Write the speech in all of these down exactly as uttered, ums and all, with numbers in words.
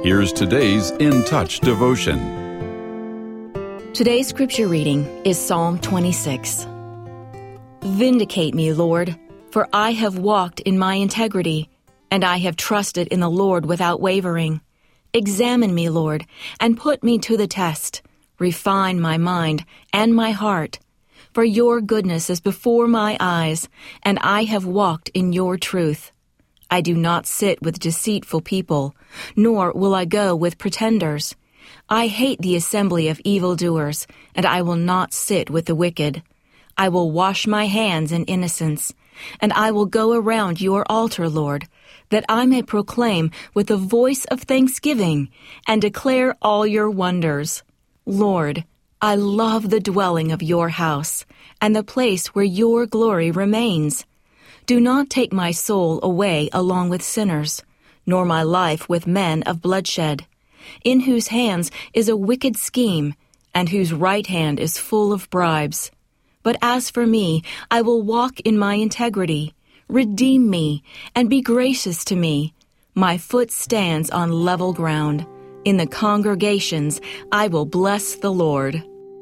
Here's today's In Touch devotion. Today's scripture reading is Psalm twenty-six. Vindicate me, Lord, for I have walked in my integrity, and I have trusted in the Lord without wavering. Examine me, Lord, and put me to the test. Refine my mind and my heart. For your goodness is before my eyes, and I have walked in your truth. I do not sit with deceitful people, nor will I go with pretenders. I hate the assembly of evildoers, and I will not sit with the wicked. I will wash my hands in innocence, and I will go around your altar, Lord, that I may proclaim with the voice of thanksgiving and declare all your wonders. Lord, I love the dwelling of your house and the place where your glory remains. Do not take my soul away along with sinners, nor my life with men of bloodshed, in whose hands is a wicked scheme, and whose right hand is full of bribes. But as for me, I will walk in my integrity. Redeem me, and be gracious to me. My foot stands on level ground. In the congregations, I will bless the Lord.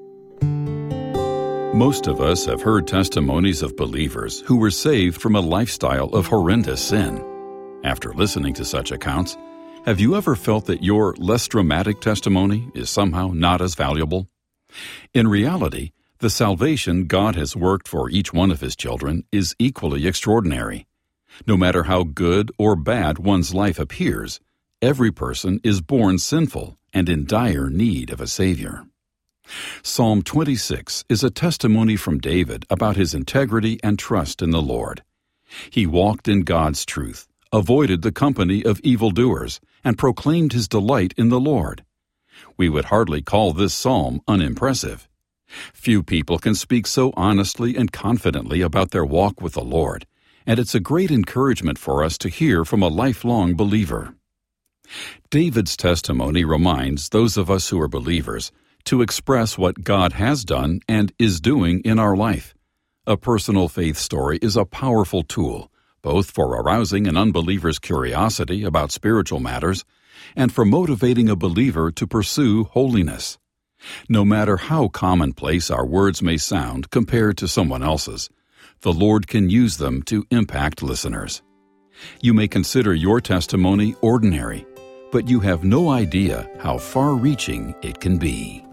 Most of us have heard testimonies of believers who were saved from a lifestyle of horrendous sin. After listening to such accounts, have you ever felt that your less dramatic testimony is somehow not as valuable? In reality, the salvation God has worked for each one of His children is equally extraordinary. No matter how good or bad one's life appears, every person is born sinful and in dire need of a Savior. Psalm twenty-six is a testimony from David about his integrity and trust in the Lord. He walked in God's truth, avoided the company of evildoers, and proclaimed his delight in the Lord. We would hardly call this psalm unimpressive. Few people can speak so honestly and confidently about their walk with the Lord, and it's a great encouragement for us to hear from a lifelong believer. David's testimony reminds those of us who are believers to express what God has done and is doing in our life. A personal faith story is a powerful tool, both for arousing an unbeliever's curiosity about spiritual matters and for motivating a believer to pursue holiness. No matter how commonplace our words may sound compared to someone else's, the Lord can use them to impact listeners. You may consider your testimony ordinary, but you have no idea how far-reaching it can be.